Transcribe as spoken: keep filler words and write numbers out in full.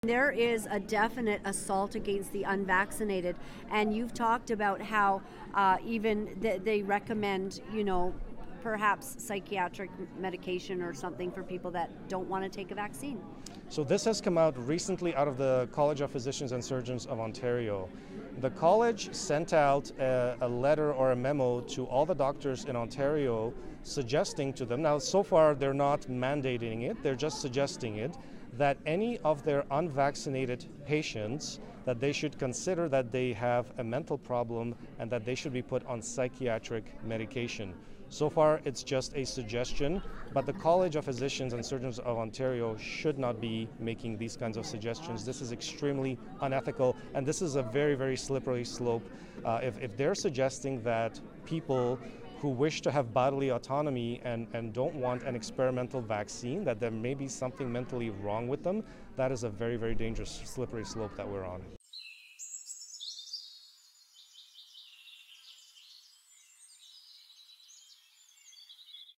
There is a definite assault against the unvaccinated, and you've talked about how uh, even th- they recommend, you know, perhaps psychiatric medication or something for people that don't want to take a vaccine. So this has come out recently out of the College of Physicians and Surgeons of Ontario. The college sent out a, a letter or a memo to all the doctors in Ontario suggesting to them, now so far they're not mandating it, they're just suggesting it, that any of their unvaccinated patients, that they should consider that they have a mental problem and that they should be put on psychiatric medication. So far, it's just a suggestion, but the College of Physicians and Surgeons of Ontario should not be making these kinds of suggestions. This is extremely unethical, and this is a very, very slippery slope. Uh, if, if they're suggesting that people who wish to have bodily autonomy and, and don't want an experimental vaccine, that there may be something mentally wrong with them, that is a very, very dangerous, slippery slope that we're on.